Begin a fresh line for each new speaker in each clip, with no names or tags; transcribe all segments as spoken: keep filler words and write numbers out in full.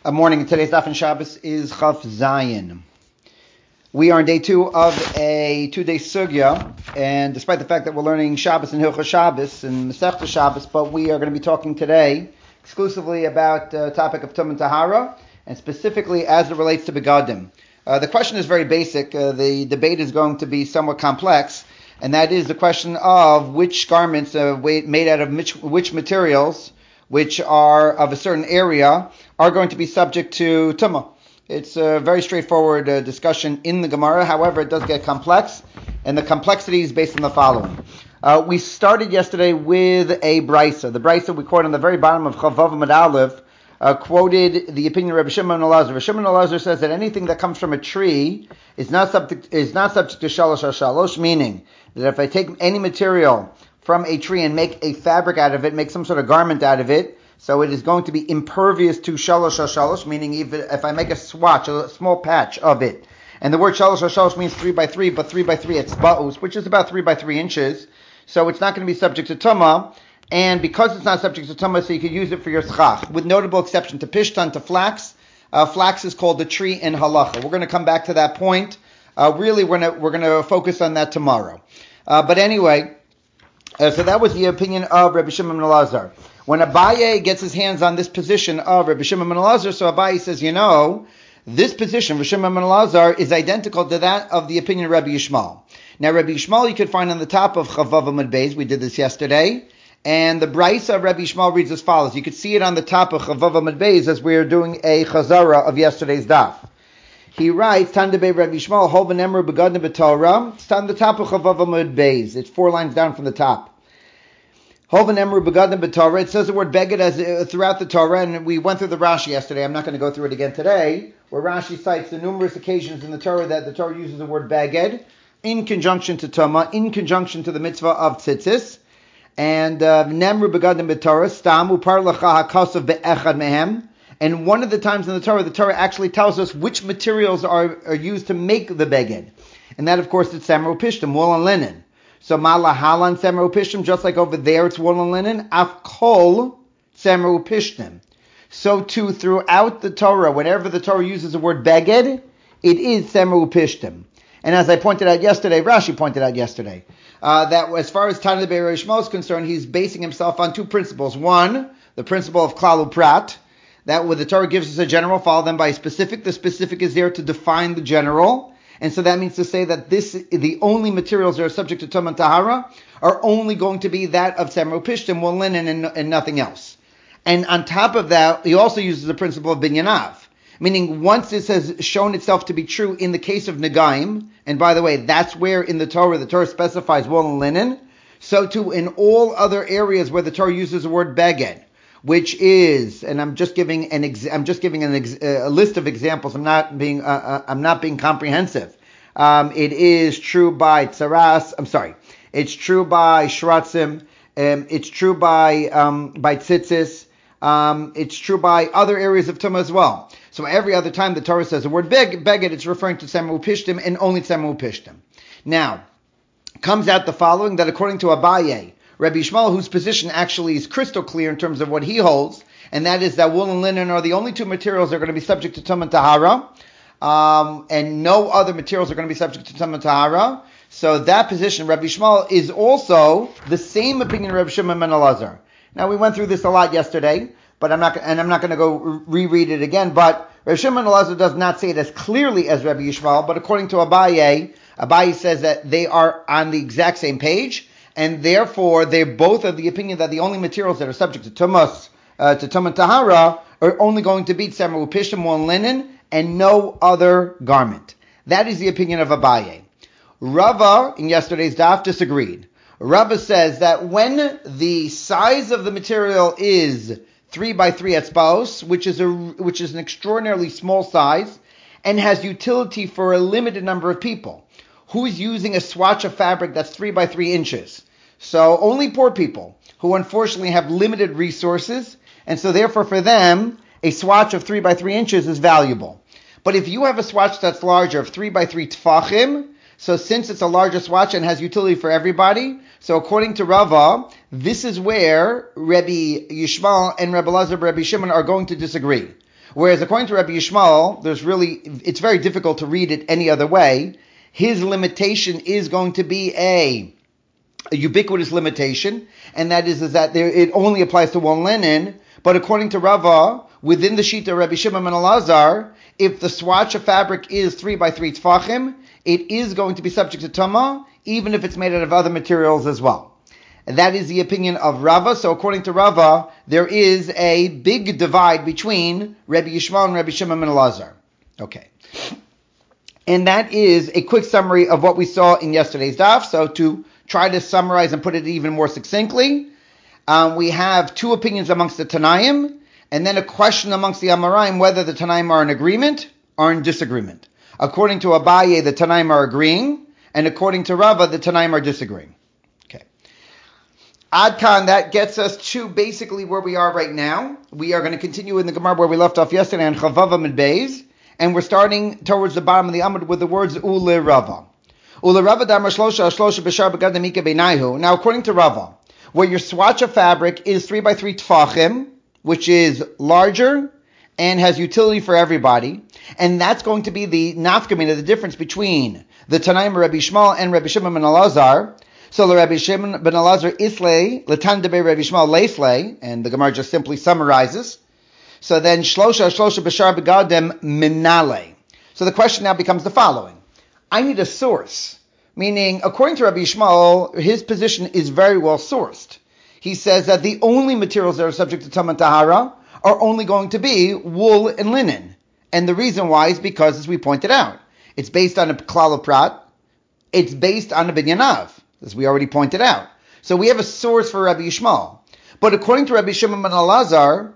Good morning. Today's daf in Shabbos is Chaf Zayin. We are on day two of a two-day sugya, and despite the fact that we're learning Shabbos and Hilchos Shabbos and Masechta Shabbos, but we are going to be talking today exclusively about the uh, topic of Tum and Tahara, and specifically as it relates to Begadim. Uh, the question is very basic. Uh, the debate is going to be somewhat complex, and that is the question of which garments uh, made out of which, which materials, which are of a certain area, are going to be subject to Tumah. It's a very straightforward uh, discussion in the Gemara. However, it does get complex, and the complexity is based on the following. Uh, we started yesterday with a brisa. The brisa we quote on the very bottom of Chavav Amud Aleph uh, quoted the opinion of Rabbi Shimon Elazar. Rabbi Shimon Elazar says that anything that comes from a tree is not subject is not subject to shalosh shalosh, meaning that if I take any material from a tree and make a fabric out of it, make some sort of garment out of it, so it is going to be impervious to shalosh shalosh, meaning even if I make a swatch, a small patch of it, and the word shalosh shalosh means three by three, but three by three it's ba'us, which is about three by three inches, so it's not going to be subject to tumah, and because it's not subject to tumah, so you could use it for your schach, with notable exception to pishtan, to flax. Uh, flax is called the tree in halacha. We're going to come back to that point. Uh, really, we're going to we're going to focus on that tomorrow. Uh, but anyway, uh, so that was the opinion of Rabbi Shimon Elazar. When Abaye gets his hands on this position of Rabbi Shimon ben Elazar, so Abaye says, you know, this position, Rabbi Shimon ben Elazar, is identical to that of the opinion of Rabbi Yishmael. Now, Rabbi Yishmael you could find on the top of Chavav Amud Beis. We did this yesterday. And the brisa of Rabbi Yishmael reads as follows. You could see it on the top of Chavav Amud Beis as we are doing a chazara of yesterday's daf. He writes, Tandebe Rabbi Yishmael, Hol v'nemru begadne b'Torah. It's on the top of Chavav Amud Beis. It's four lines down from the top. It says the word beged as uh, throughout the Torah, and we went through the Rashi yesterday. I'm not going to go through it again today, where Rashi cites the numerous occasions in the Torah that the Torah uses the word beged in conjunction to Tumah, in conjunction to the mitzvah of tzitzis. And nemru begadim b'Torah stam upar lacha hakasav be'echad mehem. And one of the times in the Torah, the Torah actually tells us which materials are, are used to make the beged, and that, of course, is samer upishtim, wool and linen. So malahalan semer upishtim, just like over there it's wool and linen, afkol semer upishtim. So too throughout the Torah, whenever the Torah uses the word beged, it is semer upishtim. And as I pointed out yesterday, Rashi pointed out yesterday, uh, that as far as Tana Rabbi Yishmael is concerned, he's basing himself on two principles. One, the principle of klal uprat, that when the Torah gives us a general, follow them by a specific. The specific is there to define the general. And so that means to say that this, the only materials that are subject to Tum and Tahara are only going to be that of Semer Upishtim, wool, linen, and, and nothing else. And on top of that, he also uses the principle of Binyanav, meaning once this has shown itself to be true in the case of Negaim, and by the way, that's where in the Torah, the Torah specifies wool and linen, so too in all other areas where the Torah uses the word Beged, which is, and I'm just giving an ex, I'm just giving an ex, a list of examples. I'm not being, uh, uh, I'm not being comprehensive. Um, it is true by tzaras. I'm sorry. It's true by shratzim. Um, it's true by um, by tzitzis. Um, it's true by other areas of tumah as well. So every other time the Torah says the word beg, beged, it's referring to semer upishtim and only semer upishtim. Now, comes out the following, that according to Abaye, Rabbi Yishmael, whose position actually is crystal clear in terms of what he holds, and that is that wool and linen are the only two materials that are going to be subject to Tum and Tahara, um, and no other materials are going to be subject to Tum and Tahara. So that position, Rabbi Yishmael, is also the same opinion of Rabbi Shimon ben Elazar. Now, we went through this a lot yesterday, but I'm not, and I'm not going to go reread it again, but Rabbi Shimon ben Elazar does not say it as clearly as Rabbi Yishmael, but according to Abaye, Abaye says that they are on the exact same page, and therefore they're both of the opinion that the only materials that are subject to tumas, uh, to tum and tahara, are only going to be semer upishtim, wool and linen, and no other garment. That is the opinion of Abaye. Rava in yesterday's daf disagreed. Rava says that when the size of the material is three by three etzbaos, which is a which is an extraordinarily small size, and has utility for a limited number of people, who is using a swatch of fabric that's three by three inches. So only poor people who unfortunately have limited resources, and so therefore for them, a swatch of three by three inches is valuable. But if you have a swatch that's larger, of three by three tfachim, so since it's a larger swatch and has utility for everybody, so according to Rava, this is where Rabbi Yishmael and Rabbi Elazar, Rabbi Shimon are going to disagree. Whereas according to Rabbi Yishmael, there's really, it's very difficult to read it any other way. His limitation is going to be a, a ubiquitous limitation, and that is, is that there, it only applies to one linen. But according to Rava, within the sheet of Rabbi Shimon ben Elazar, if the swatch of fabric is three by three tfachim, it is going to be subject to Tumah, even if it's made out of other materials as well. And that is the opinion of Rava. So according to Rava, there is a big divide between Rabbi Yishmael and Rabbi Shimon ben Elazar. Okay. And that is a quick summary of what we saw in yesterday's daf. So to try to summarize and put it even more succinctly, um, we have two opinions amongst the Tanaim, and then a question amongst the Amoraim whether the Tanaim are in agreement or in disagreement. According to Abaye, the Tanaim are agreeing, and according to Rava, the Tanaim are disagreeing. Adkan, that gets us to basically where we are right now. We are going to continue in the Gemara where we left off yesterday on Chavava Mid Beis, and we're starting towards the bottom of the Amud with the words Ule Rava. Ule Rava Damar Shlosha Shlosha B'Shar B'Gadamika Beinaihu. Now, according to Rava, where your swatch of fabric is three by three tfachim, which is larger and has utility for everybody, and that's going to be the nafkamina, the difference between the Tanaim Rabbi Yishmael and Rabbi Shimon ben Elazar. So the Rabbi Shimon ben Elazar islay, letan debe Rabbi Yishmael leislay, and the Gemara just simply summarizes. So then shlosha shlosha b'shar begadem minale. So the question now becomes the following: I need a source, meaning according to Rabbi Yishmael, his position is very well sourced. He says that the only materials that are subject to Tumah Tahara are only going to be wool and linen, and the reason why is because, as we pointed out, it's based on a klal prat, it's based on a binyanav, as we already pointed out. So we have a source for Rabbi Yishmael. But according to Rabbi Shimon ben Elazar,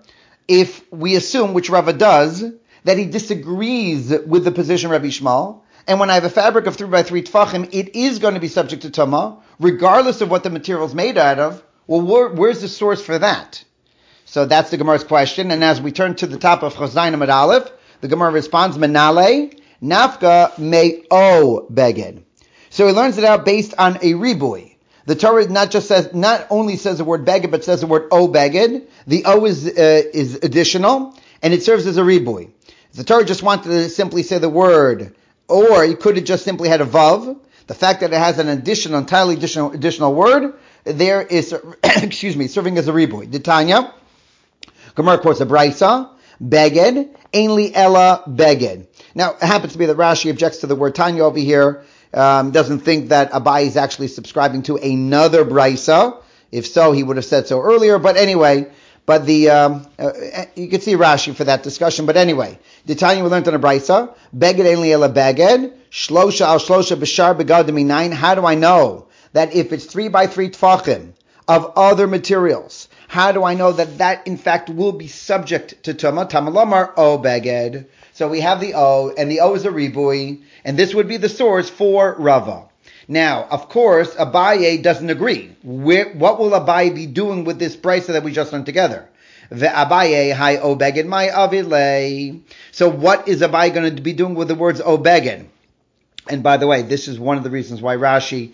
if we assume, which Rava does, that he disagrees with the position of Rabbi Yishmael, and when I have a fabric of three by three tfachim, it is going to be subject to Tumah, regardless of what the material is made out of, well, where, where's the source for that? So that's the Gemara's question. And as we turn to the top of Chazayin Amud Aleph, the Gemara responds, Menale, Nafka me o beged. So he learns it out based on a ribui. The Torah not just says, not only says the word beged, but says the word o beged. The o is uh, is additional, and it serves as a ribui. The Torah just wanted to simply say the word, or he could have just simply had a vav. The fact that it has an additional, entirely additional additional word, there is, excuse me, serving as a ribui. Ditanya, Gemara quotes a brisa, beged, ainli ella beged. Now, it happens to be that Rashi objects to the word Tanya over here. Um, doesn't think that Abai is actually subscribing to another brisa. If so, he would have said so earlier. But anyway, but the um, uh, you can see Rashi for that discussion. But anyway, the Tanya we learned on a brisa, beged ein li ela beged, shlosha al shlosha b'shar begadim minayin. How do I know that if it's three by three tfachim of other materials, how do I know that that in fact will be subject to Tumah? Tamalamar o beged. So we have the O, and the O is a ribui, and this would be the source for Rava. Now, of course, Abaye doesn't agree. Where, what will Abaye be doing with this brisa that we just learned together? The Abaye hi o beged my avile. So what is Abaye going to be doing with the words o beged? And by the way, this is one of the reasons why Rashi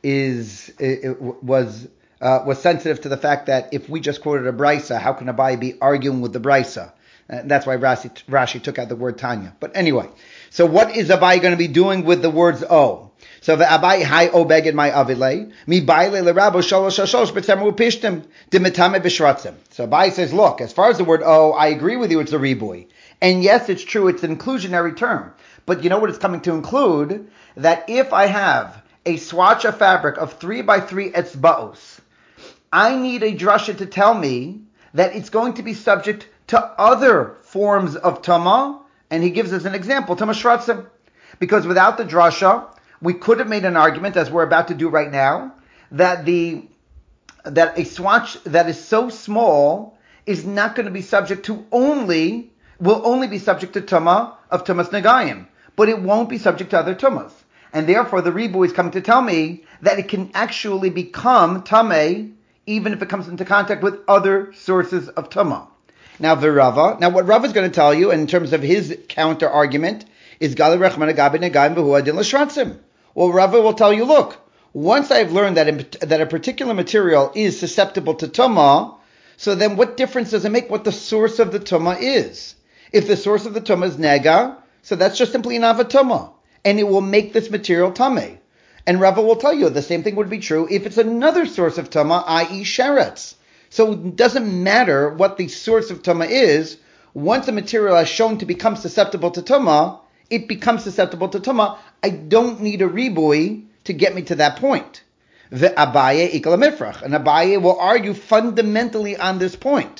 is it, it was uh, was sensitive to the fact that if we just quoted a brisa, how can Abaye be arguing with the brisa? Uh, that's why Rashi, Rashi took out the word Tanya. But anyway, so what is Abai going to be doing with the words O? So the Abai hi o beged my avile mi baile lerabo shalosh shalosh b'tzemru pishtim dimitame b'shratzim. So Abai says, look, as far as the word O, I agree with you, it's a ribui, and yes, it's true, it's an inclusionary term. But you know what it's coming to include? That if I have a swatch of fabric of three by three etzbaos, I need a drasha to tell me that it's going to be subject to other forms of Tumah, and he gives us an example, Tumah Shratzim. Because without the drasha, we could have made an argument, as we're about to do right now, that the that a swatch that is so small is not going to be subject to only, will only be subject to Tumah of Tumas Negayim, but it won't be subject to other Tumas. And therefore, the Ribu is coming to tell me that it can actually become Tameh, even if it comes into contact with other sources of Tumah. Now, the Rava. Now, what Rava is going to tell you in terms of his counter argument is Gali Rechman Agabi Negayim V'hu Adin L'Shratzim. Well, Rava will tell you, look, once I've learned that a, that a particular material is susceptible to Tumah, so then what difference does it make what the source of the Tumah is? If the source of the tumah is nega, so that's just simply an avatuma, and it will make this material tameh. And Rava will tell you the same thing would be true if it's another source of tumah, that is sheretz. So it doesn't matter what the source of tumah is. Once a material is shown to become susceptible to tumah, it becomes susceptible to tumah. I don't need a ribui to get me to that point. The Abaye ikal mifrach, and Abaye will argue fundamentally on this point.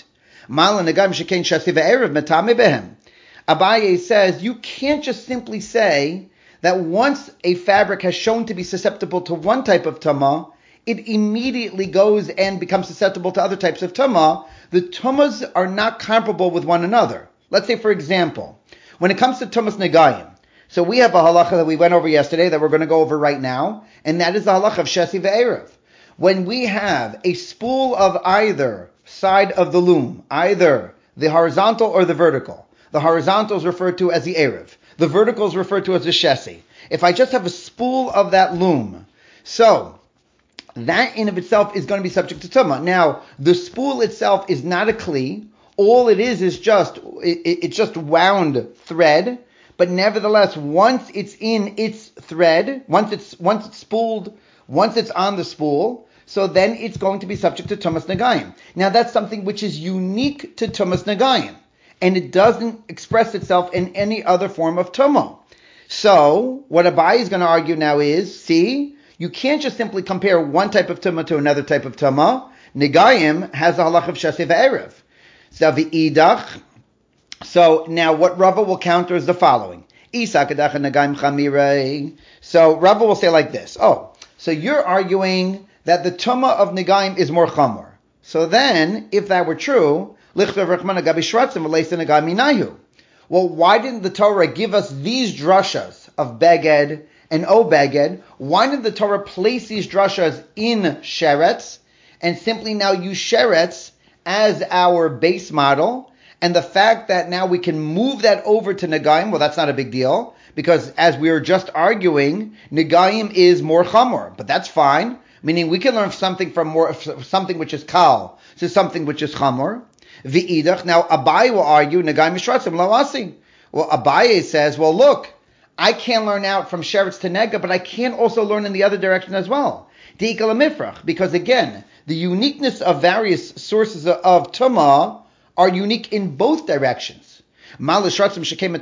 Abaye says you can't just simply say that once a fabric has shown to be susceptible to one type of tumah, it immediately goes and becomes susceptible to other types of tumah. The tumahs are not comparable with one another. Let's say, for example, when it comes to tumas negayim, so we have a halacha that we went over yesterday that we're going to go over right now, and that is the halacha of shesi ve'erev. When we have a spool of either side of the loom, either the horizontal or the vertical, the horizontal is referred to as the erev, the vertical is referred to as the shesi. If I just have a spool of that loom, so that in of itself is going to be subject to tumah. Now, the spool itself is not a kli. All it is is just, it, it's just wound thread. But nevertheless, once it's in its thread, once it's once it's spooled, once it's on the spool, so then it's going to be subject to tumas negayim. Now that's something which is unique to tumas negayim, and it doesn't express itself in any other form of tumah. So what Abai is going to argue now is, see, you can't just simply compare one type of tumah to another type of tumah. Negayim has a halach of sheseh ve'erev. So the idach. So now what Rava will counter is the following. So Rava will say like this. Oh, so you're arguing that the tumah of Negaim is more chamor. So then, if that were true, well, why didn't the Torah give us these drushas of Beged and O Beged? Why didn't the Torah place these drushas in sheretz and simply now use sheretz as our base model? And the fact that now we can move that over to Negaim, well, that's not a big deal, because as we were just arguing, Negaim is more chamor, but that's fine. Meaning we can learn something from more something which is kal to something which is chamor. V'idach. Now Abaye will argue Negaim mishratzim lawasi. Well, Abaye says, well, look, I can learn out from sheretz to nega, but I can also learn in the other direction as well. Deikal mifrach, because again, the uniqueness of various sources of tumah are unique in both directions. Consider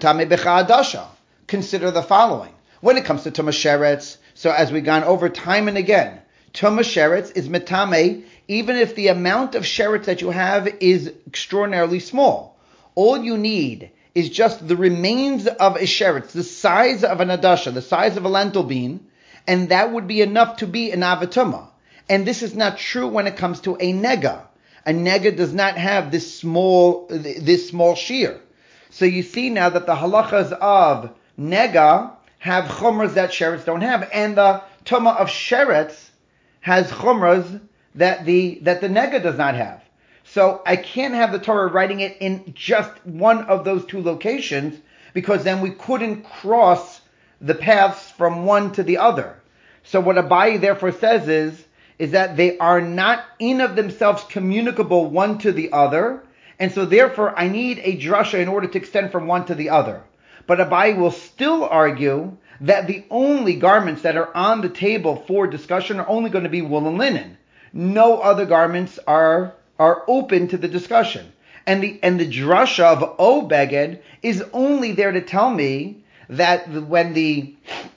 the following. When it comes to Tumah Sheretz, so as we've gone over time and again, Tumah Sheretz is metame, even if the amount of Sheretz that you have is extraordinarily small. All you need is just the remains of a Sheretz, the size of an Adasha, the size of a lentil bean, and that would be enough to be an Avatuma. And this is not true when it comes to a Nega. A nega does not have this small this small shear. So you see now that the halachas of nega have chumras that sheretz don't have, and the tumah of sheretz has chumras that the that the nega does not have. So I can't have the Torah writing it in just one of those two locations, because then we couldn't cross the paths from one to the other. So what Abaye therefore says is, is that they are not in of themselves communicable one to the other, and so therefore I need a drasha in order to extend from one to the other. But Abaye will still argue that the only garments that are on the table for discussion are only going to be wool and linen. No other garments are are open to the discussion. And the and the drasha of O Beged is only there to tell me that when the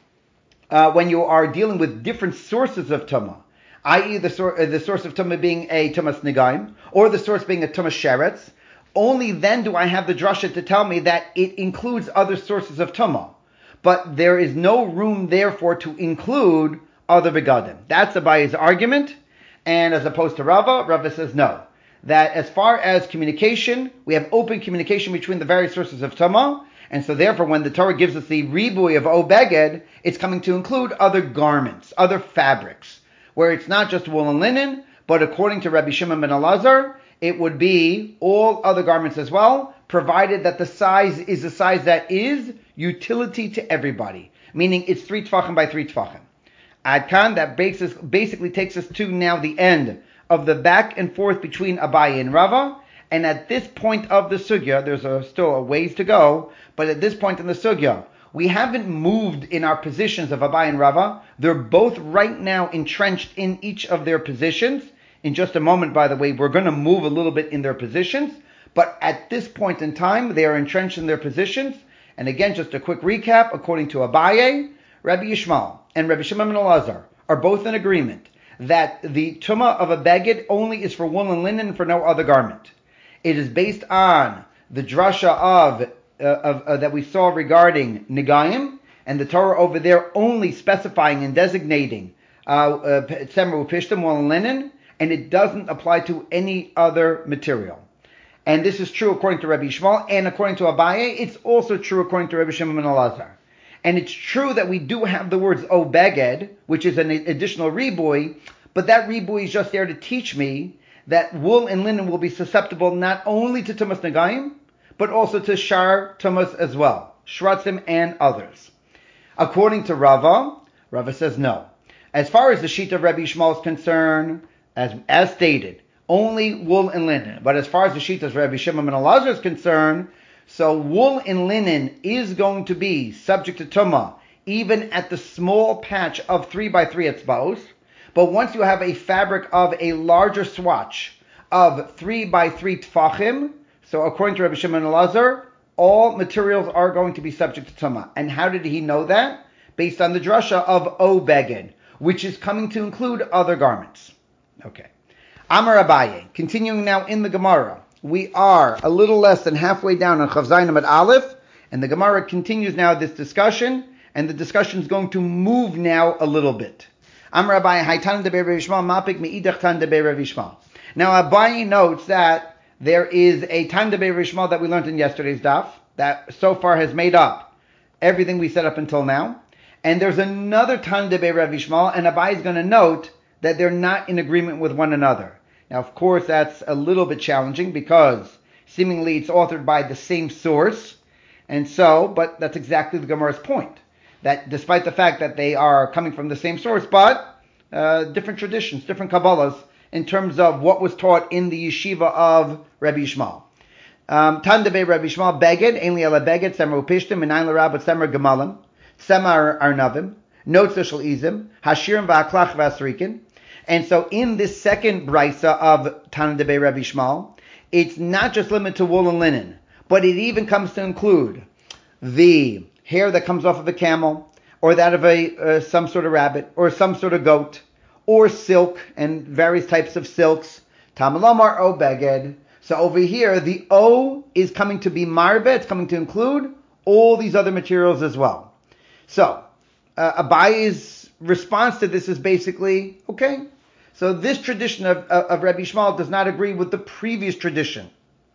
uh, when you are dealing with different sources of tumah, that is the, sor- the source of tumah being a tumas negaim, or the source being a tumas sheretz, only then do I have the drasha to tell me that it includes other sources of tumah. But there is no room, therefore, to include other begadim. That's Abaye's argument, and as opposed to Rava, Rava says no. That as far as communication, we have open communication between the various sources of tumah, and so therefore when the Torah gives us the ribui of O Beged, it's coming to include other garments, other fabrics, where it's not just wool and linen, but according to Rabbi Shimon ben Elazar, it would be all other garments as well, provided that the size is a size that is utility to everybody, meaning it's three tefachim by three tefachim. Adkan, that basically takes us to now the end of the back and forth between Abaye and Rava, And at this point of the sugya, there's a, still a ways to go, but at this point in the sugya, we haven't moved in our positions of Abai and Rava. They're both right now entrenched in each of their positions. In just a moment, by the way, we're going to move a little bit in their positions. But at this point in time, they are entrenched in their positions. And again, just a quick recap. According to Abaye, Rabbi Yishmael and Rabbi Shimon ben Elazar are both in agreement that the tumah of a beged only is for wool and linen and for no other garment. It is based on the drasha of, uh, of uh, that we saw regarding Nigayim, and the Torah over there only specifying and designating tzemer uh, upishtim, wool and linen, and it doesn't apply to any other material. And this is true according to Rabbi Yishmael, and according to Abaye, it's also true according to Rabbi Shimon ben Elazar. And it's true that we do have the words O beged, which is an additional riboy, but that riboy is just there to teach me that wool and linen will be susceptible not only to Tumas Nagayim, but also to Shar Tumas as well, Shratzim and others. According to Rava, Rava says no. As far as the sheet of Rabbi Yishmael is concerned, as, as stated, only wool and linen. But as far as the sheet of Rabbi Shimon ben Elazar is concerned, so wool and linen is going to be subject to Tumah, even at the small patch of three by three etzbaos. But once you have a fabric of a larger swatch of three by three tfachim, so according to Rabbi Shimon ben Elazar, all materials are going to be subject to Tumah. And how did he know that? Based on the drasha of O beged, which is coming to include other garments. Okay. Amar Abaye, continuing now in the Gemara. We are a little less than halfway down on Chav Zayin Amud Aleph, and the Gemara continues now this discussion, and the discussion is going to move now a little bit. Amar Abaye, Haytan de Rav Yishmael, Mapik Meidach Tan de Rav Yishmael. Now Abaye notes that there is a Tan de Rav Yishmael that we learned in yesterday's daf, that so far has made up everything we said up until now, and there's another Tan de Rav Yishmael, and Abaye is going to note that they're not in agreement with one another. Now, of course, that's a little bit challenging because seemingly it's authored by the same source. And so, but that's exactly the Gemara's point. That despite the fact that they are coming from the same source, but uh, different traditions, different Kabbalahs in terms of what was taught in the yeshiva of Rabbi Yishmael. Um, Tan debei Rabbi Yishmael, Beged, Ein li ela Beged, Semer Upishtim, Minayin l'Rabbat, Semer Gemalim, Semer Arnavim, Notzah Shel Izim, Hashirim v'Aklach v'Asrikin. And so in this second brisa of Tana debei Rabbi Yishmael, it's not just limited to wool and linen, but it even comes to include the hair that comes off of a camel, or that of a uh, some sort of rabbit, or some sort of goat, or silk, and various types of silks. Tamalamar O beged. So over here, the O is coming to be marve, it's coming to include all these other materials as well. So, uh, Abaye's response to this is basically, okay, so this tradition of, of, of Rabbi Yishmael does not agree with the previous tradition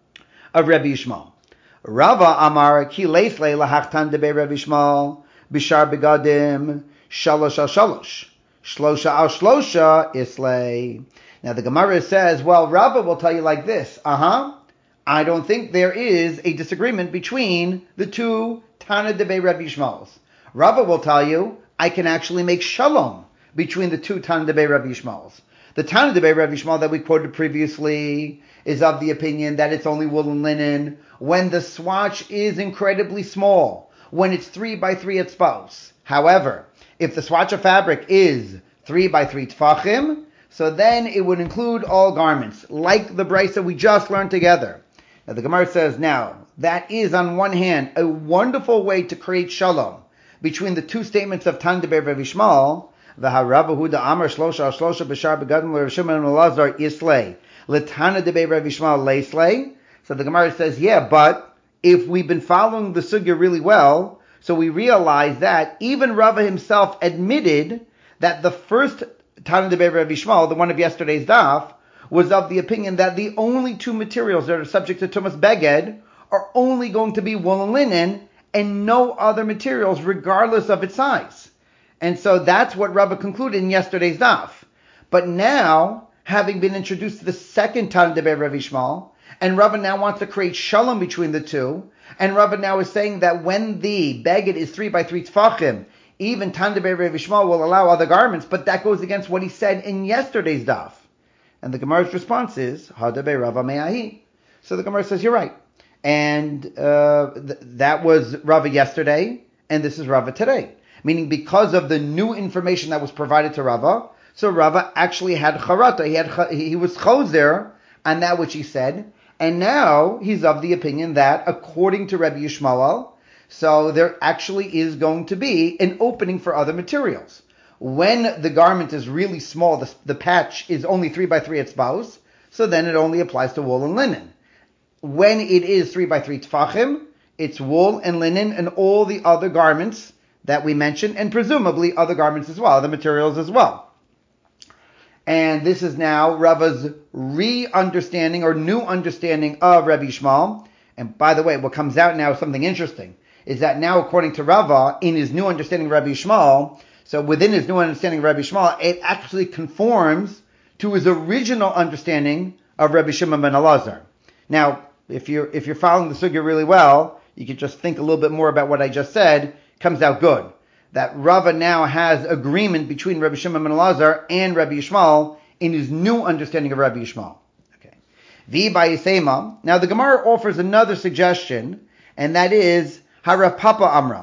of Rabbi Yishmael. Rava Amar ki leisle lahachtan debei Rabbi Yishmael bishar begadim shalosh al shalosh shlosha al shlosha islay. Now the Gemara says, well, Rava will tell you like this. Uh-huh. I don't think there is a disagreement between the two Tana debei Rabbi Yishmaels. Rava will tell you, I can actually make shalom between the two Tana debei Rabbi Yishmaels. The Tana debei Rabbi Yishmael that we quoted previously is of the opinion that it's only wool and linen when the swatch is incredibly small, when it's three by three etzbaos. However, if the swatch of fabric is three by three tfachim, so then it would include all garments, like the brisa we just learned together. Now the Gemara says, now, that is on one hand a wonderful way to create shalom between the two statements of Tana debei Rabbi Yishmael, v'harav Huda Amar shlosha shlosha b'shar begadim l'Rav Shimon ben Elazar islay l'Tana debei Rabbi Yishmael leislay. So the Gemara says, yeah, but if we've been following the sugya really well, so we realize that even Rava himself admitted that the first Tana debei Rabbi Yishmael, the one of yesterday's daf, was of the opinion that the only two materials that are subject to Tumas Beged are only going to be wool and linen, and no other materials, regardless of its size. And so that's what Rava concluded in yesterday's daf. But now, having been introduced to the second Tana debei Rabbi Yishmael, and Rava now wants to create shalom between the two, and Rava now is saying that when the Beged is three by three tfachim, even Tana debei Rabbi Yishmael will allow other garments, but that goes against what he said in yesterday's daf. And the Gemara's response is, Ha debei Rava me'ahi. So the Gemara says, you're right. And uh, th- that was Rava yesterday, and this is Rava today. Meaning because of the new information that was provided to Rava, so Rava actually had charata. He had he was chozer on that which he said, and now he's of the opinion that according to Rabbi Yishmael, so there actually is going to be an opening for other materials. When the garment is really small, the, the patch is only three by three etzbaos, so then it only applies to wool and linen. When it is three by three tfachim, it's wool and linen and all the other garments that we mentioned, and presumably other garments as well, other materials as well. And this is now Rava's re-understanding or new understanding of Rabbi Yishmael. And by the way, what comes out now is something interesting, is that now according to Rava, in his new understanding of Rabbi Yishmael, so within his new understanding of Rabbi Yishmael, it actually conforms to his original understanding of Rabbi Shimon ben Elazar. Now, if you're if you're following the sugya really well, you can just think a little bit more about what I just said. Comes out good. That Rava now has agreement between Rabbi Shimon ben Elazar and Rabbi Yishmael in his new understanding of Rabbi Yishmael. Okay. Vi ba'yisema. Now the Gemara offers another suggestion, and that is Harav Papa Amra.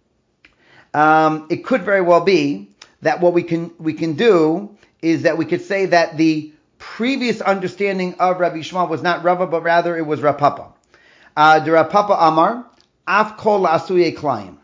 Um, it could very well be that what we can we can do is that we could say that the previous understanding of Rabbi Yishmael was not Rava, but rather it was Rav Papa. Uh, the Rav Papa Amar, Af kol la'asuye klayim.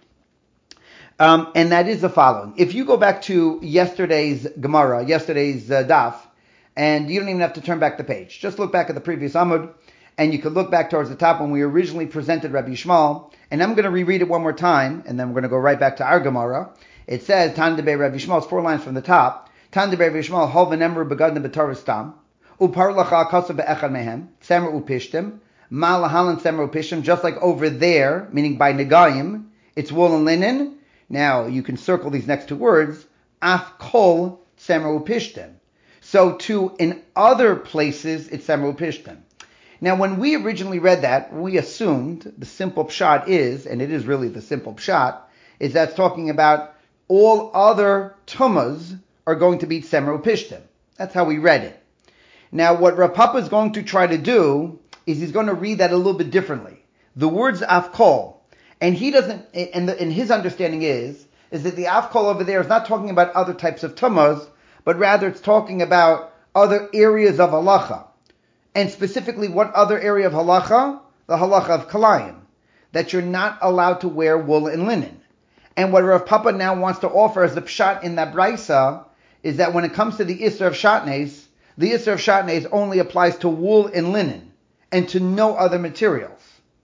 Um, and that is the following. If you go back to yesterday's Gemara, yesterday's uh, daf, and you don't even have to turn back the page. Just look back at the previous Amud, and you could look back towards the top when we originally presented Rabbi Yishmael. And I'm going to reread it one more time, and then we're going to go right back to our Gemara. It says, Tan debei Rabbi Yishmael, it's four lines from the top. Tan debei Rabbi Yishmael, hol v'nemru begadna b'torah stam, upar lacha akasav be'echad mehem, tzemer upishtim, ma lahalan tzemer upishtim, just like over there, meaning by negayim, it's wool and linen. Now, you can circle these next two words, af kol tzemer upishtim. So too, in other places, it's tzemer upishtim. Now, when we originally read that, we assumed the simple pshat is, and it is really the simple pshat, is that's talking about all other tumas are going to be tzemer upishtim. That's how we read it. Now, what Rav Papa is going to try to do is he's going to read that a little bit differently. The words af kol, and he doesn't, and, the, and his understanding is, is that the af kol over there is not talking about other types of tumas, but rather it's talking about other areas of halacha. And specifically, what other area of halacha? The halacha of kalayim. That you're not allowed to wear wool and linen. And what Rav Papa now wants to offer as the pshat in that brisa is that when it comes to the Isser of Shatnez, the Isser of Shatnez only applies to wool and linen and to no other materials.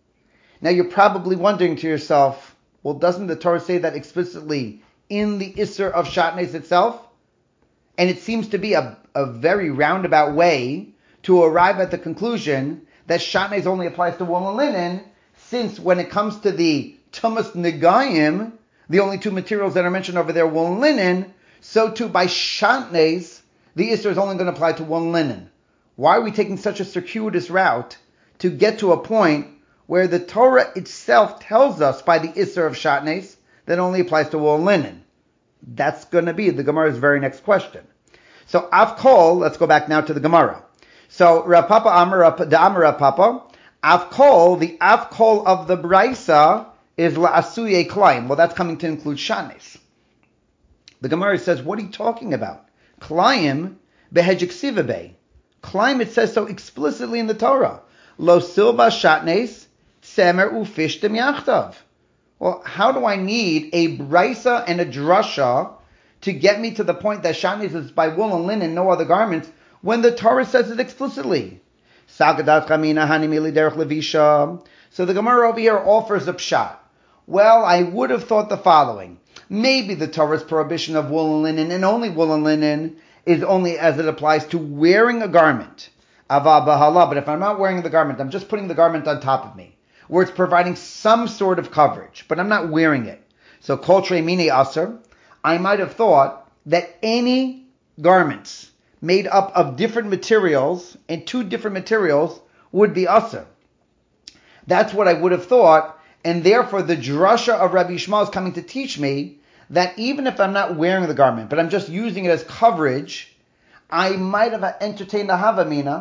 Now you're probably wondering to yourself, well, doesn't the Torah say that explicitly in the Isser of Shatnez itself? And it seems to be a, a very roundabout way to arrive at the conclusion that Shatnez only applies to wool and linen, since when it comes to the Tumas Negayim, the only two materials that are mentioned over there, wool and linen, so too by Shatnez, the Isser is only going to apply to wool and linen. Why are we taking such a circuitous route to get to a point where the Torah itself tells us by the Isser of Shatnez that only applies to wool and linen? That's going to be the Gemara's very next question. So, Av Kol, let's go back now to the Gemara. So, Rav Papa Amar, the Amar Rav Papa, Av Kol, the Av Kol of the Brisa is La'asuye Klaim. Well, that's coming to include Shatnez. The Gemara says, what are you talking about? Klaim behejik sivabe. Klaim, it says so explicitly in the Torah. Lo silva Shatnez, tzemer ufishtim yachtav. Well, how do I need a brisa and a drasha to get me to the point that Shatnez is by wool and linen, no other garments, when the Torah says it explicitly? So the Gemara over here offers a pshat. Well, I would have thought the following. Maybe the Torah's prohibition of wool and linen, and only wool and linen, is only as it applies to wearing a garment. Ava b'hala, but if I'm not wearing the garment, I'm just putting the garment on top of me, where it's providing some sort of coverage, but I'm not wearing it. So, kol trei mini aser, I might have thought that any garments made up of different materials, and two different materials, would be aser. That's what I would have thought, and therefore the drasha of Rabbi Yishmael is coming to teach me that even if I'm not wearing the garment, but I'm just using it as coverage, I might have entertained a havamina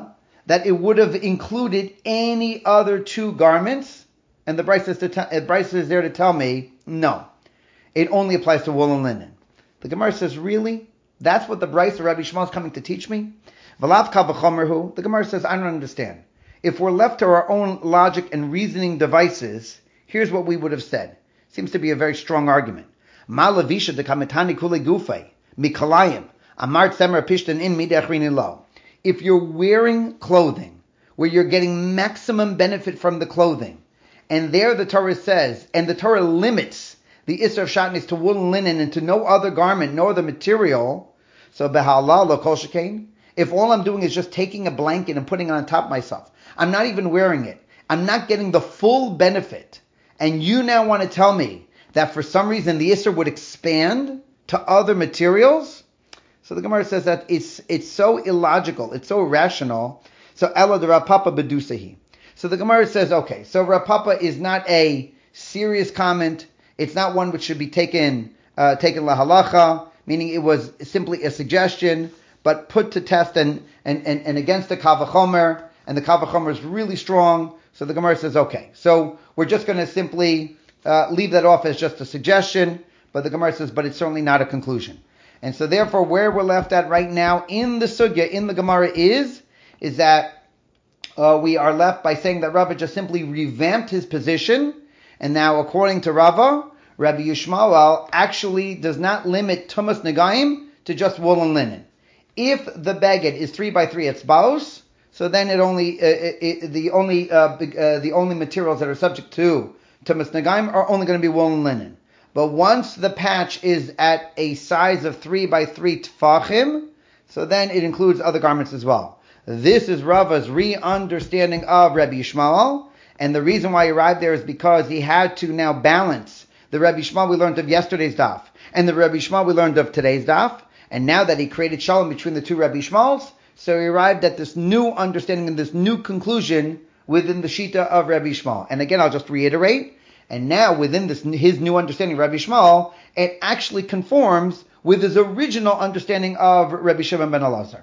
that it would have included any other two garments, and the Brisa is, to te- uh, Brisa is there to tell me, no, it only applies to wool and linen. The Gemara says, really? That's what the Brisa Rabbi Shmuel is coming to teach me? V'lav kal v'chomer. The Gemara says, I don't understand. If we're left to our own logic and reasoning devices, here's what we would have said. Seems to be a very strong argument. Ma levisha de kametani kule gufei mikalayim amart semer pishtan in midachrini lo. If you're wearing clothing where you're getting maximum benefit from the clothing, and there the Torah says, and the Torah limits the Isser of Shatnez to wool and linen and to no other garment, no other material, so behalal lo kol shekain, if all I'm doing is just taking a blanket and putting it on top of myself, I'm not even wearing it, I'm not getting the full benefit, and you now want to tell me that for some reason the Isser would expand to other materials? So the Gemara says that it's it's so illogical, it's so irrational. So Ela de Rav Papa bedusahi. So the Gemara says, okay, so Rav Papa is not a serious comment. It's not one which should be taken uh, taken lahalacha, meaning it was simply a suggestion, but put to test and and, and, and against the Kal V'chomer, and the Kal V'chomer is really strong. So the Gemara says, okay, so we're just going to simply uh, leave that off as just a suggestion, but the Gemara says, but it's certainly not a conclusion. And so therefore, where we're left at right now in the sugya, in the Gemara is, is that uh, we are left by saying that Rava just simply revamped his position, and now according to Rava, Rabbi Yishmael actually does not limit Tumas Negaim to just wool and linen. If the beged is three by three etzbaos, so then it only uh, it, it, the only uh, uh, the only materials that are subject to Tumas Negaim are only going to be wool and linen. But once the patch is at a size of three by three tfachim, so then it includes other garments as well. This is Rava's re-understanding of Rabbi Yishmael, and the reason why he arrived there is because he had to now balance the Rabbi Yishmael we learned of yesterday's daf and the Rabbi Yishmael we learned of today's daf, and now that he created shalom between the two Rabbi Yishmaels, so he arrived at this new understanding and this new conclusion within the Shita of Rabbi Yishmael. And again, I'll just reiterate, and now within this his new understanding of Rabbi Yishmael, it actually conforms with his original understanding of Rabbi Shimon ben Elazar.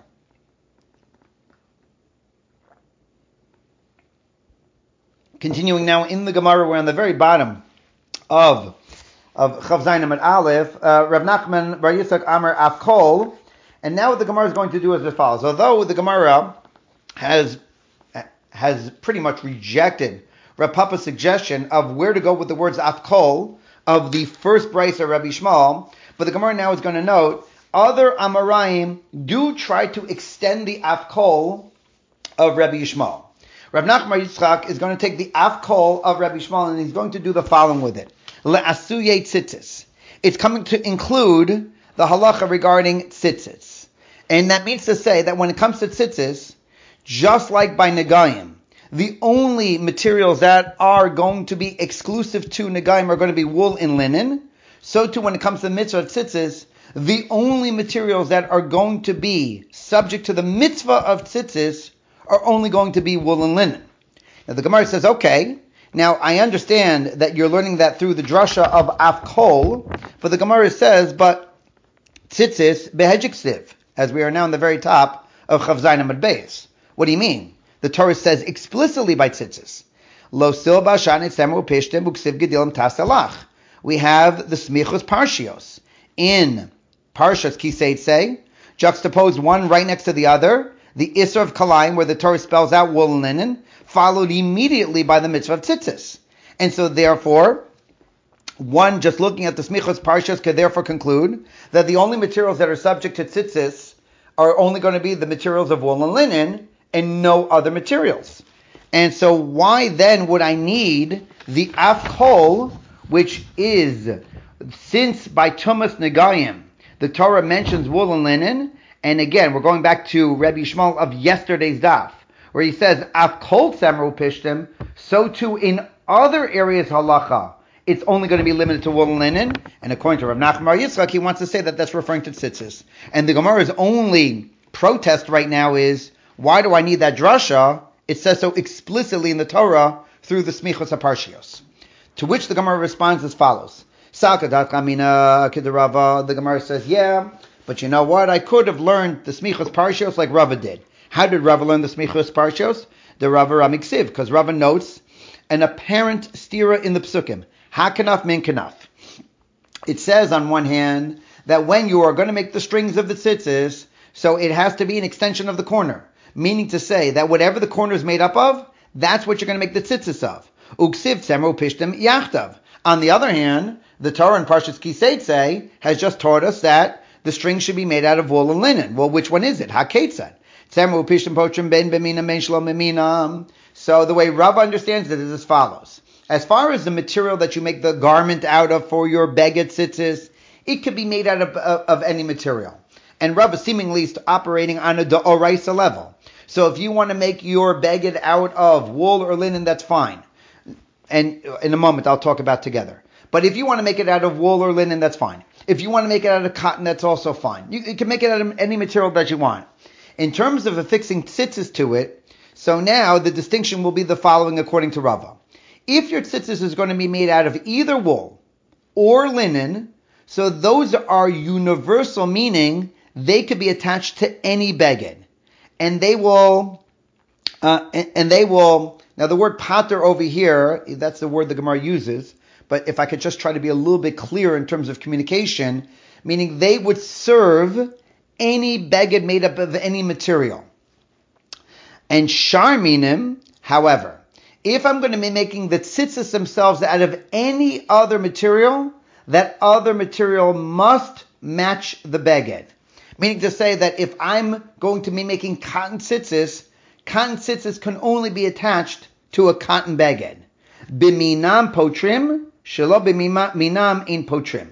Continuing now in the Gemara, we're on the very bottom of of Chav Zayin Amud Aleph, uh, Rav Nachman Bar Yitzchak Amar Afkol, and now what the Gemara is going to do is as follows. Although the Gemara has has pretty much rejected Rav Papa's suggestion of where to go with the words Afkol of the first brisa of Rabbi Shmuel, but the Gemara now is going to note other Amoraim do try to extend the Afkol of Rabbi Yishmael. Rav Nachman Yitzchak is going to take the Afkol of Rabbi Shmuel and he's going to do the following with it. Le'asuye tzitzis. It's coming to include the halacha regarding tzitzis. And that means to say that when it comes to tzitzis, just like by Negayim, the only materials that are going to be exclusive to Negayim are going to be wool and linen. So too when it comes to the mitzvah of tzitzis, the only materials that are going to be subject to the mitzvah of tzitzis are only going to be wool and linen. Now the Gemara says, okay, now I understand that you're learning that through the drasha of Afkol, but the Gemara says, but tzitzis behejiksiv, as we are now in the very top of Chav Zayin Amud Beis. What do you mean? The Torah says explicitly by tzitzis, Lo silba shanit semu pishtem buksiv gedilim tasalach. We have the smichos parshios in Parshas Kisei say, juxtaposed one right next to the other, the Isser of Kalayim, where the Torah spells out wool and linen, followed immediately by the mitzvah of tzitzis. And so therefore, one just looking at the Smichos Parshas could therefore conclude that the only materials that are subject to tzitzis are only going to be the materials of wool and linen and no other materials. And so why then would I need the Afkol, which is, since by Tumas Negayim, the Torah mentions wool and linen, and again, we're going back to Rabbi Yishmael of yesterday's daf, where he says, Afkol Samru Pishtim, so too in other areas halacha, it's only going to be limited to wool and linen. And according to Rav Nachman Bar Yitzchak, he wants to say that that's referring to tzitzis. And the Gemara's only protest right now is, why do I need that drasha? It says so explicitly in the Torah through the Smichos HaParshios. To which the Gemara responds as follows. Salkadat Kamina Kidarava, the Gemara says, yeah, but you know what? I could have learned the Smichos Parshios like Rava did. How did Rava learn the Smichos Parshios? The Rava Ramiksiv, because Rava notes an apparent stira in the psukim. Hakanaf min kanaf. It says on one hand that when you are going to make the strings of the tzitzis, so it has to be an extension of the corner, meaning to say that whatever the corner is made up of, that's what you're going to make the tzitzis of. Uksiv tzemer upishtim yachtav. On the other hand, the Torah in Parshas Kiseitze has just taught us that the string should be made out of wool and linen. Well, which one is it? Haketzad. Tzemer upishtim potrim ben b'minam ben shalom b'minam. So the way Rav understands it is as follows. As far as the material that you make the garment out of for your beged tzitzis, it could be made out of, of, of any material. And Rav is seemingly operating on a d'oraisa level. So if you want to make your beged out of wool or linen, that's fine. And in a moment, I'll talk about together. But if you want to make it out of wool or linen, that's fine. If you want to make it out of cotton, that's also fine. You, you can make it out of any material that you want. In terms of affixing tzitzis to it, so now the distinction will be the following according to Rava. If your tzitzis is going to be made out of either wool or linen, so those are universal, meaning they could be attached to any beged. And they will, uh, and, and they will, now the word pater over here, that's the word the Gemara uses, but if I could just try to be a little bit clearer in terms of communication, meaning they would serve any beged made up of any material. And sharminim, however, if I'm going to be making the tzitzis themselves out of any other material, that other material must match the beged. Meaning to say that if I'm going to be making cotton tzitzis, cotton tzitzis can only be attached to a cotton beged. Biminam potrim, shelo biminam in potrim.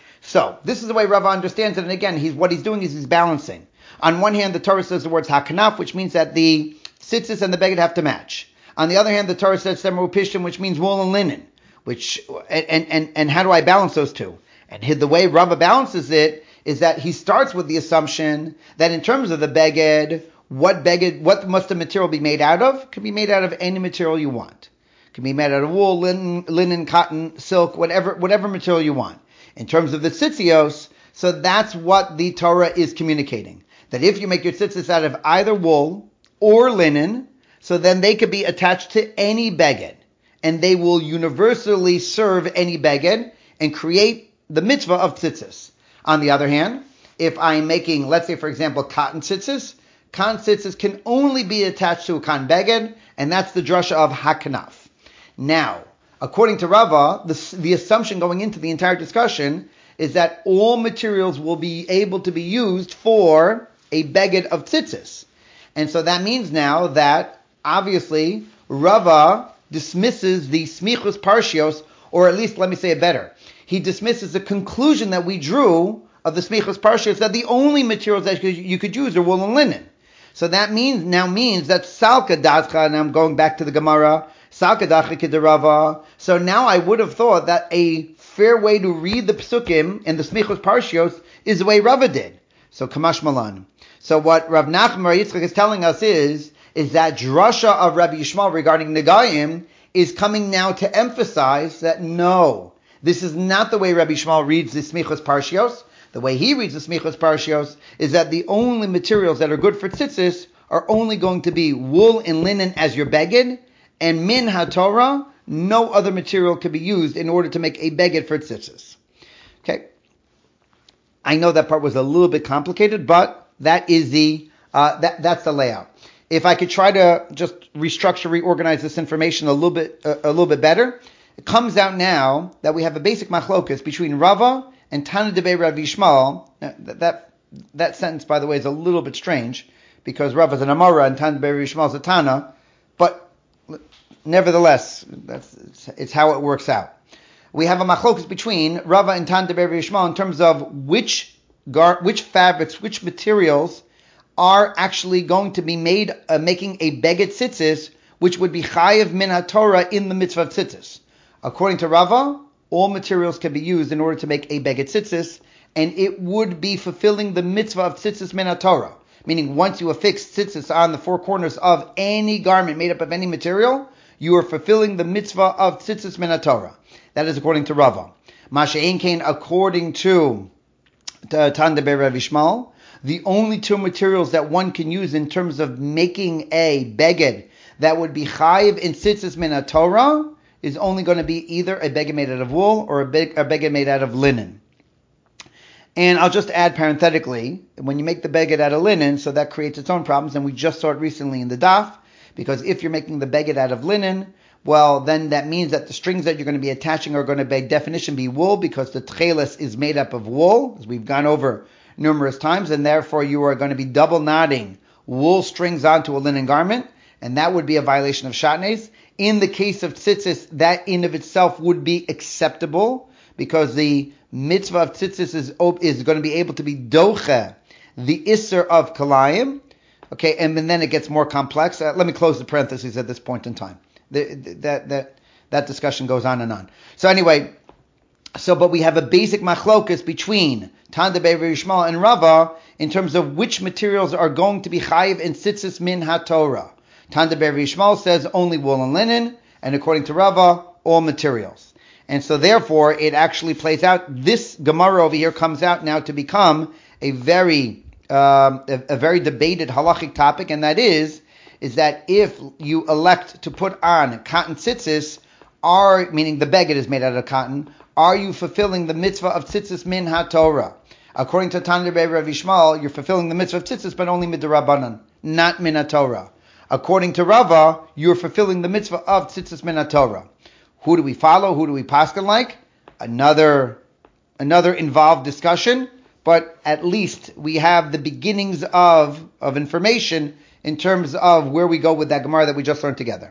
So, this is the way Rava understands it, and again, he's what he's doing is he's balancing. On one hand, the Torah says the words hakanaf, which means that the tzitzis and the beged have to match. On the other hand, the Torah says semer upishtim, which means wool and linen. Which and, and, and how do I balance those two? And the way Rava balances it is that he starts with the assumption that in terms of the beged, what beged, what must the material be made out of? It can be made out of any material you want. It can be made out of wool, linen, linen, cotton, silk, whatever, whatever material you want. In terms of the tzitzios, so that's what the Torah is communicating. That if you make your tzitzis out of either wool or linen, so then they could be attached to any beged, and they will universally serve any beged and create the mitzvah of tzitzis. On the other hand, if I'm making, let's say for example, cotton tzitzis, cotton tzitzis can only be attached to a cotton beged, and that's the drasha of hakanaf. Now, according to Rava, the, the assumption going into the entire discussion is that all materials will be able to be used for a beged of tzitzis. And so that means now that, obviously, Rava dismisses the smichos parshios, or at least, let me say it better, he dismisses the conclusion that we drew of the smichos parshios that the only materials that you could use are wool and linen. So that means now means that salka dascha, and I'm going back to the Gemara, salka dascha kedarava. So now I would have thought that a fair way to read the psukim and the smichos parshios is the way Rava did. So kamash malan. So what Rav Nachman Bar Yitzchak is telling us is is that drasha of Rabbi Yishmael regarding Negayim is coming now to emphasize that no, this is not the way Rabbi Yishmael reads the Smichos Parshios. The way he reads the Smichos Parshios is that the only materials that are good for tzitzis are only going to be wool and linen as your beged, and min haTorah, no other material could be used in order to make a beged for tzitzis. Okay. I know that part was a little bit complicated, but that is the uh, that that's the layout. If I could try to just restructure, reorganize this information a little bit, uh, a little bit better, it comes out now that we have a basic machlokus between Rava and Tana Debei Rav Yishmael. That, that that sentence, by the way, is a little bit strange because Rava is an Amora and Tana Debei Rav Yishmael is a Tana, but nevertheless, that's it's, it's how it works out. We have a machlokus between Rava and Tana Debei Rav Yishmael in terms of which gar, which fabrics, which materials are actually going to be made, uh, making a beged tzitzis, which would be chayev min haTorah in the mitzvah of tzitzis. According to Rava, all materials can be used in order to make a beged tzitzis, and it would be fulfilling the mitzvah of tzitzis min haTorah. Meaning, once you affix tzitzis on the four corners of any garment made up of any material, you are fulfilling the mitzvah of tzitzis min haTorah. That is according to Rava. Mashe'en kain, according to Tana Debei Rav Yishmael, the only two materials that one can use in terms of making a beged that would be chayiv in tzitzis min Torah is only going to be either a beged made out of wool or a, beg, a beged made out of linen. And I'll just add parenthetically, when you make the beged out of linen, so that creates its own problems, and we just saw it recently in the daf, because if you're making the beged out of linen, well, then that means that the strings that you're going to be attaching are going to by definition be wool, because the tcheles is made up of wool, as we've gone over numerous times, and therefore you are going to be double knotting wool strings onto a linen garment, and that would be a violation of shatnez. In the case of tzitzis, that in of itself would be acceptable, because the mitzvah of tzitzis is, is going to be able to be doche, the isser of kalayim. Okay, and, and then it gets more complex. Uh, let me close the parentheses at this point in time. The, the, that that that discussion goes on and on. So anyway, so but we have a basic machlokus between Tana d'Abrei Yishmael and Rava in terms of which materials are going to be chayiv in tzitzis min haTorah. Tana d'Abrei Yishmael says only wool and linen, and according to Rava, all materials. And so therefore, it actually plays out. This Gemara over here comes out now to become a very um, a, a very debated halachic topic, and that is is that if you elect to put on cotton tzitzis, are meaning the beged is made out of cotton, are you fulfilling the mitzvah of tzitzis min haTorah? According to Tana d'Abrei Rav Yishmael, you're fulfilling the mitzvah of tzitzis, but only midrabanan, not min haTorah. According to Rava, you're fulfilling the mitzvah of tzitzis min haTorah. Who do we follow? Who do we paskin like? Another, another involved discussion, but at least we have the beginnings of, of information in terms of where we go with that Gemara that we just learned together.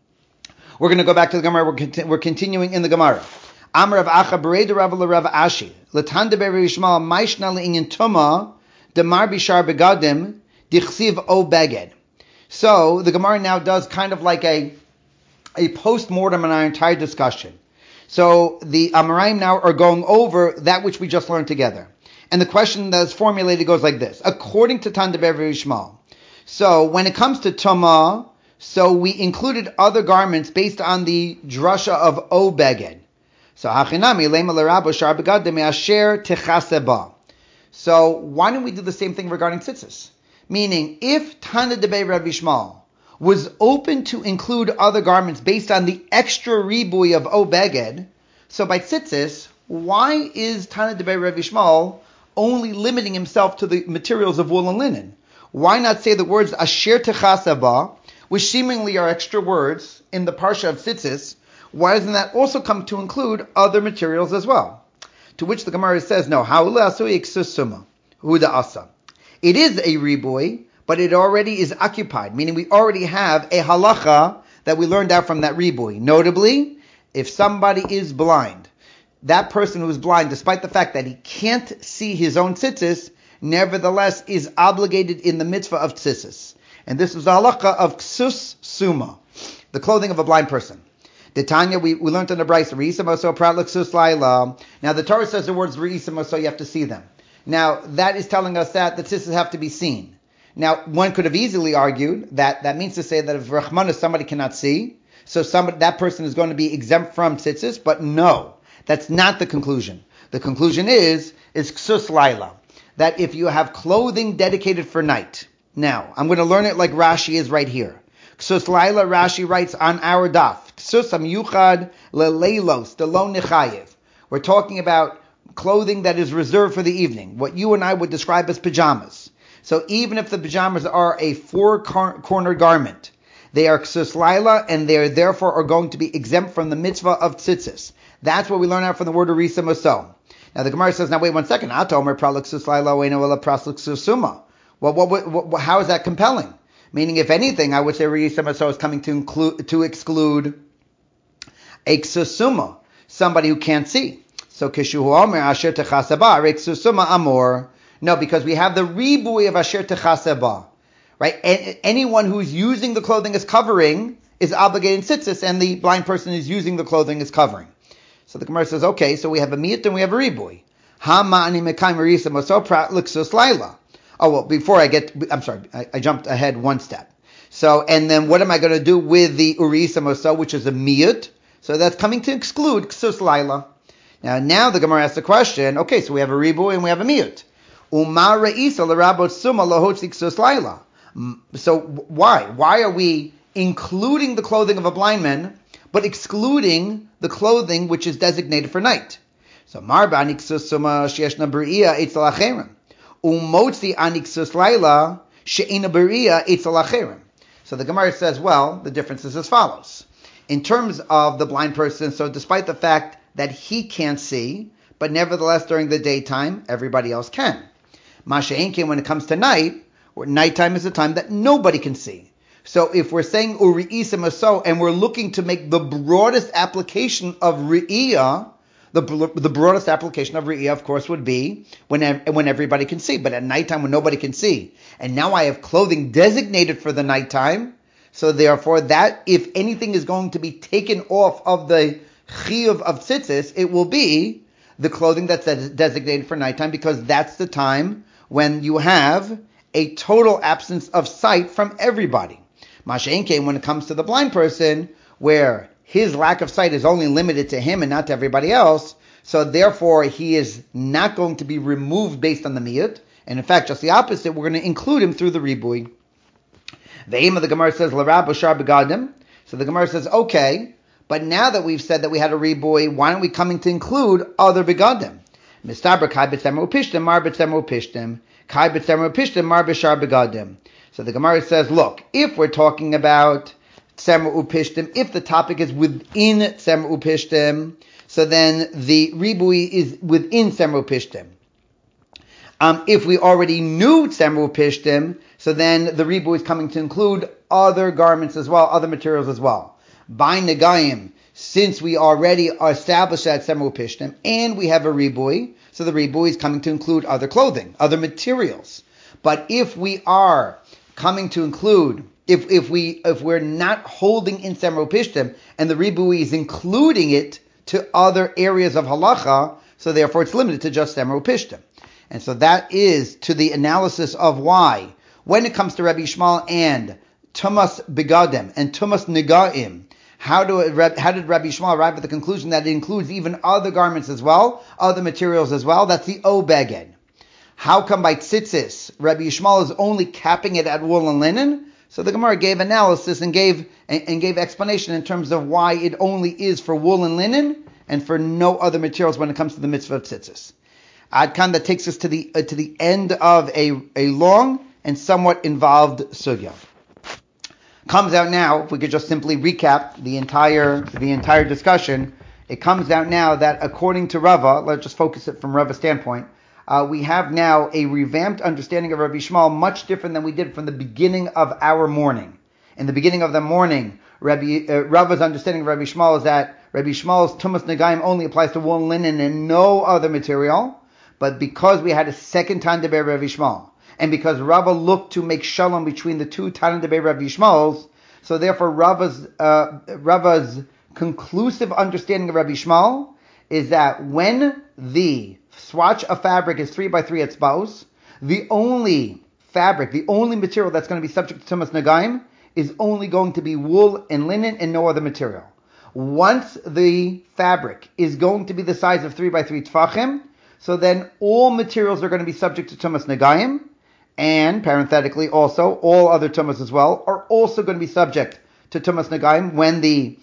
We're going to go back to the Gemara. We're, conti- we're continuing in the Gemara. Amar Rav Acha Berei de Rav Rav Ashi L'tan d'Abrei Yishmael Maishna Le'inyan Tuma Demar Bishar Begadim Dichsiv O Beged. So the Gemara now does kind of like a a post-mortem on our entire discussion. So the Amoraim now are going over that which we just learned together. And the question that's formulated goes like this. According to Tana d'Abrei Yishmael, so when it comes to Tuma, so we included other garments based on the drasha of O Beged. So Hachinami Lema L'Rabo Shar Begadim Asher Techaseba. So why don't we do the same thing regarding tzitzis? Meaning, if Tana d'Abrei Rav Yishmael was open to include other garments based on the extra ribui of O Beged, so by tzitzis, why is Tana d'Abrei Rav Yishmael only limiting himself to the materials of wool and linen? Why not say the words Asher Techasaba, which seemingly are extra words in the parsha of tzitzis? Why doesn't that also come to include other materials as well? To which the Gemara says, no, Ha'ula Asui Iksusuma, Huda Asa. It is a ribui, but it already is occupied, meaning we already have a halacha that we learned out from that ribui. Notably, if somebody is blind, that person who is blind, despite the fact that he can't see his own tzitzis, nevertheless is obligated in the mitzvah of tzitzis. And this is the halacha of ksus suma, the clothing of a blind person. The Tanya, we, we learned in the Brisa, Re'isa Moso Prat L'Ksus Laila. Now the Torah says the words Re'isa Moso, you have to see them. Now that is telling us that the tzitzis have to be seen. Now, one could have easily argued that that means to say that if Rahmanah somebody cannot see, so somebody, that person is going to be exempt from tzitzis, but no, that's not the conclusion. The conclusion is, is ksus laila, that if you have clothing dedicated for night. Now, I'm going to learn it like Rashi is right here. Ksus laila, Rashi writes on our daf, ksus amyuchad leleilos, delon nechayev. We're talking about clothing that is reserved for the evening, what you and I would describe as pajamas. So even if the pajamas are a four-cornered garment, they are ksus laila, and they are therefore are going to be exempt from the mitzvah of tzitzis. That's what we learn out from the word Re'isa Moso. Now the Gemara says, now wait one second. Atomer praluk ksus laila weino ela prasuk ksus suma. Well, what, what, what, how is that compelling? Meaning, if anything, I would say Re'isa Moso is coming to include to exclude a ksus suma, somebody who can't see. So kishu omer asher techasaba re ksus suma amor. No, because we have the ribui of Asher Techaseba, right? A- anyone who's using the clothing as covering is obligated in tzitzis, and the blind person is using the clothing as covering. So the Gemara says, okay, so we have a miyut and we have a ribui. Ha ma'ani mekayim Re'isa Moso prat l'ksus laila. Oh, well, before I get, I'm sorry, I, I jumped ahead one step. So, and then what am I going to do with the Re'isa Moso, which is a miyut? So that's coming to exclude ksus laila. Now, now the Gemara asks the question, okay, so we have a ribui and we have a miyut. Umar re'isa l'rabot suma lahotzik sus laila. So why? Why are we including the clothing of a blind man, but excluding the clothing which is designated for night? So marba aniksus suma sheyeshna b'riya eitzel acherim. Umotzi aniksus laila she'ina b'riya eitzel acherim. So the Gemara says, well, the difference is as follows. In terms of the blind person, so despite the fact that he can't see, but nevertheless during the daytime, everybody else can. Masha'inkin, when it comes to night, where nighttime is a time that nobody can see. So if we're saying uri'isa maso, and we're looking to make the broadest application of ri'iyah, the, the broadest application of ri'iyah, of course, would be when, when everybody can see. But at nighttime, when nobody can see, and now I have clothing designated for the nighttime, so therefore that, if anything is going to be taken off of the chiyuv of tzitzis, it will be the clothing that's designated for nighttime, because that's the time when you have a total absence of sight from everybody. Masha'inke, when it comes to the blind person, where his lack of sight is only limited to him and not to everybody else, so therefore he is not going to be removed based on the miyut, and in fact, just the opposite, we're going to include him through the ribui. The aim of the Gemara says, L'rab b'shar begadim. So the Gemara says, okay, but now that we've said that we had a ribui, why aren't we coming to include other begadim? Mistabra kai b'tzemer upishtim, mar b'tzemer upishtim, kai b'tzemer upishtim, mar b'shar begadim. So the Gemara says, look, if we're talking about tzemer upishtim, if the topic is within tzemer upishtim, so then the ribui is within tzemer upishtim. Um, if we already knew tzemer upishtim, so then the ribui is coming to include other garments as well, other materials as well. By negayim, since we already established that tzemer upishtim, and we have a ribui, so the ribui is coming to include other clothing, other materials. But if we are coming to include, if if we if we're not holding in tzemer upishtim, and the ribui is including it to other areas of halacha, so therefore it's limited to just tzemer upishtim. And so that is to the analysis of why, when it comes to Rabbi Yishmael and Tumas Begadim and Tumas Negaim, how, do it, how did Rabbi Yishmael arrive at the conclusion that it includes even other garments as well, other materials as well? That's the O Beged. How come by tzitzis, Rabbi Yishmael is only capping it at wool and linen? So the Gemara gave analysis and gave and, and gave explanation in terms of why it only is for wool and linen and for no other materials when it comes to the mitzvah of tzitzis. Adkan, that takes us to the uh, to the end of a, a long and somewhat involved sugya. Comes out now, if we could just simply recap the entire the entire discussion, it comes out now that according to Rava, let's just focus it from Rava's standpoint, uh, we have now a revamped understanding of Rabbi Yishmael, much different than we did from the beginning of our morning. In the beginning of the morning, Rabbi, uh, Rava's understanding of Rabbi Yishmael is that Rabbi Yishmael's Tumas Negaim only applies to wool and linen and no other material. But because we had a second Tan Debei Rabbi Yishmael, and because Rava looked to make shalom between the two Tan Debei Rabbi Yishmaels, so therefore Rava's, uh, Rava's conclusive understanding of Rabbi Yishmael is that when the swatch of fabric is three by three etzbaos, the only fabric, the only material that's going to be subject to Tumas Negaim is only going to be wool and linen and no other material. Once the fabric is going to be the size of three by three tfachim, so then all materials are going to be subject to Tumas Negaim, and parenthetically also, all other Tumas as well are also going to be subject to Tumas Negaim when the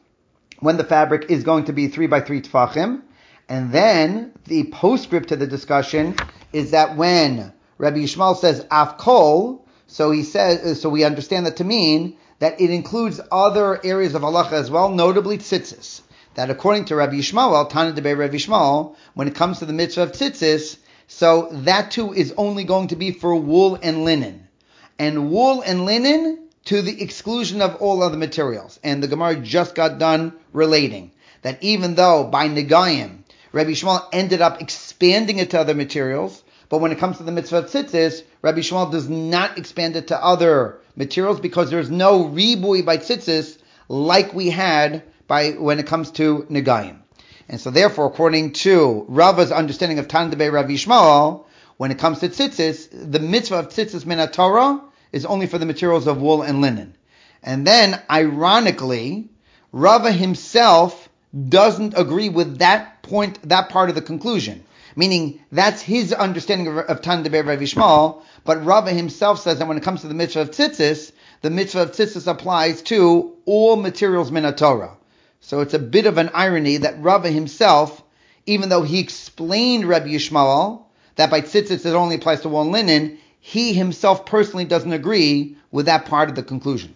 when the fabric is going to be three by three tfachim. And then the postscript to the discussion is that when Rabbi Yishmael says af kol, so he says, so we understand that to mean that it includes other areas of halacha as well, notably tzitzis. That according to Rabbi Yishmael, Tana Debei Rabbi Yishmael, when it comes to the mitzvah of tzitzis, so that too is only going to be for wool and linen. And wool and linen to the exclusion of all other materials. And the Gemara just got done relating that even though by Negayim, Rabbi Yishmael ended up expanding it to other materials, but when it comes to the mitzvah of tzitzis, Rabbi Yishmael does not expand it to other materials because there's no ribui by tzitzis like we had by when it comes to Negayim. And so therefore, according to Rava's understanding of Tan Debei Rabbi Yishmael, when it comes to tzitzis, the mitzvah of tzitzis min Torah is only for the materials of wool and linen. And then, ironically, Rava himself doesn't agree with that point, that part of the conclusion. Meaning, that's his understanding of, of Tan Deber Rav Yishmael, but Rava himself says that when it comes to the mitzvah of tzitzis, the mitzvah of tzitzis applies to all materials min Torah. So it's a bit of an irony that Rava himself, even though he explained Rabbi Yishmael that by tzitzis it only applies to wool and linen, he himself personally doesn't agree with that part of the conclusion.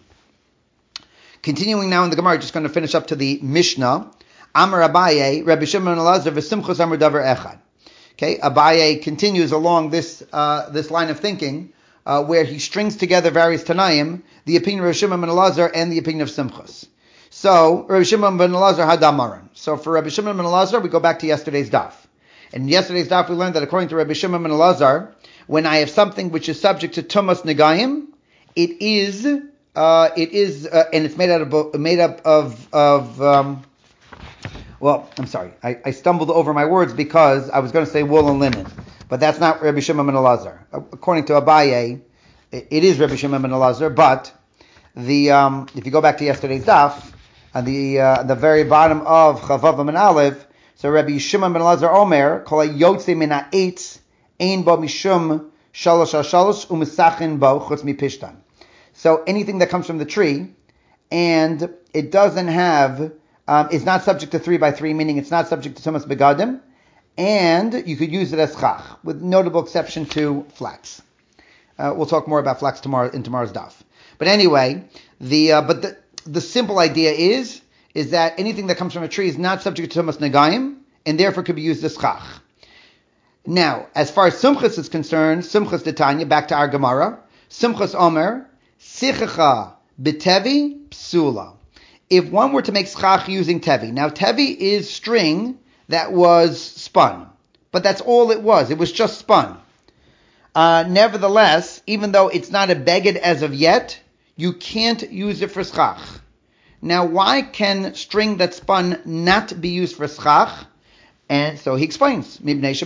Continuing now in the Gemara, just going to finish up to the Mishnah. Amar Abaye, Rabbi Shimon ben Elazar, v'simchos amar davar echad. Okay, Abaye continues along this uh, this line of thinking, uh, where he strings together various Tanaim, the opinion of Rabbi Shimon ben Elazar and the opinion of Simchos. So, Rabbi Shimon ben Elazar had Amaran. So for Rabbi Shimon ben Elazar, we go back to yesterday's daf. And in yesterday's daf, we learned that according to Rabbi Shimon ben Elazar, when I have something which is subject to Tumas Negayim, it is, uh, it is, uh, and it's made out of, made up of, of, um, well, I'm sorry, I, I stumbled over my words because I was going to say wool and linen, but that's not Rabbi Shimon ben Elazar. According to Abaye, it, it is Rabbi Shimon ben Elazar, but the, um, if you go back to yesterday's daf, on the, uh, the very bottom of Chavav and Aleph, so Rabbi Shimon ben Elazar Omer, kol yotze min ha'etz, ein bo mishum shalosh shalosh u'misachin bo chutz mipishtan. So anything that comes from the tree, and it doesn't have, um, is not subject to three by three, meaning it's not subject to tumas begadim, and you could use it as chach, with notable exception to flax. Uh, we'll talk more about flax tomorrow in tomorrow's daf. But anyway, the uh, but the the simple idea is is that anything that comes from a tree is not subject to tumas negayim, and therefore could be used as chach. Now, as far as Simchas is concerned, Simchas Detanya, back to our Gemara, Simchas Omer, Sichacha b'tevi psula. If one were to make schach using tevi, now tevi is string that was spun, but that's all it was. It was just spun. Uh, nevertheless, even though it's not a beged as of yet, you can't use it for schach. Now, why can string that's spun not be used for schach? And so he explains,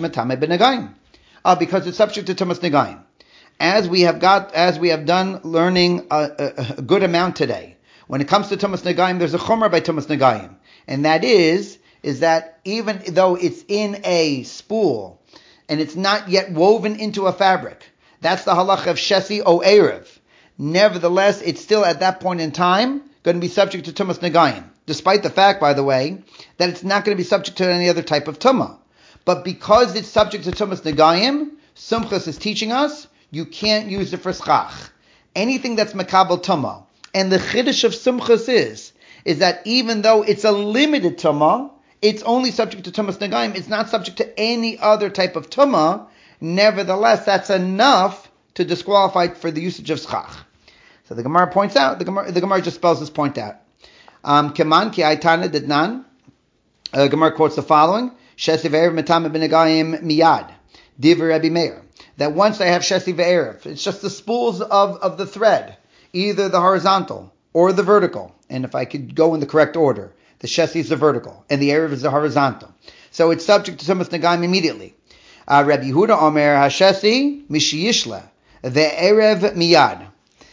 uh, because it's subject to tumas negayim. As we have got, as we have done learning a, a, a good amount today, when it comes to tumas negayim, there's a chumrah by tumas negayim, and that is is that even though it's in a spool and it's not yet woven into a fabric, that's the halach of shesi o erev. Nevertheless, it's still at that point in time going to be subject to tumas negayim, despite the fact, by the way, that it's not going to be subject to any other type of tumah. But because it's subject to tumas negayim, Simchas is teaching us you can't use it for schach. Anything that's makabel tumah. And the chiddush of Simchas is, is that even though it's a limited tumah, it's only subject to tumas negayim, it's not subject to any other type of tumah. Nevertheless, that's enough to disqualify for the usage of schach. So the Gemara points out, the Gemara, the Gemara just spells this point out. Um, Keman ki aitana didnan. Uh, Gemara quotes the following: Shesi ve'erev metame b'negayim miyad. Divrei Rabbi Meir. That once I have shesi ve'erev, it's just the spools of, of the thread, either the horizontal or the vertical. And if I could go in the correct order, the shesi is the vertical and the erev is the horizontal. So it's subject to tumas negayim immediately. Uh, Rabbi Yehuda Omer hashesi mishiyishla ve'erev miyad.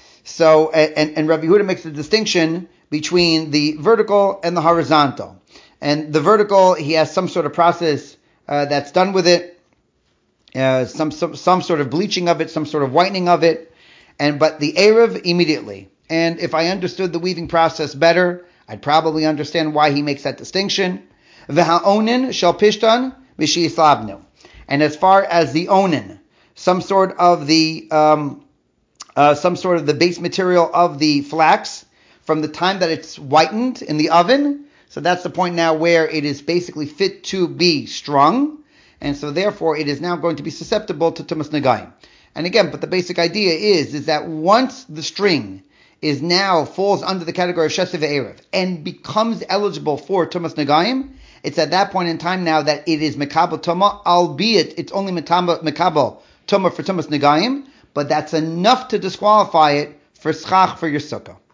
So, and, and Rabbi Yehuda makes a distinction between the vertical and the horizontal. And the vertical, he has some sort of process uh, that's done with it, uh, some, some some sort of bleaching of it, some sort of whitening of it, and but the erev immediately. And if I understood the weaving process better, I'd probably understand why he makes that distinction. V'ha'onin shel pishtan v'shiyislavnu. And as far as the onin, some sort of the um, uh, some sort of the base material of the flax, from the time that it's whitened in the oven, so that's the point now where it is basically fit to be strung, and so therefore it is now going to be susceptible to tumas negayim. And again, but the basic idea is, is that once the string is now falls under the category of shesi ve'erev and becomes eligible for tumas negayim, it's at that point in time now that it is mekabel tumah, albeit it's only mekabel tumah for tumas negayim, but that's enough to disqualify it for schach for your sukkah.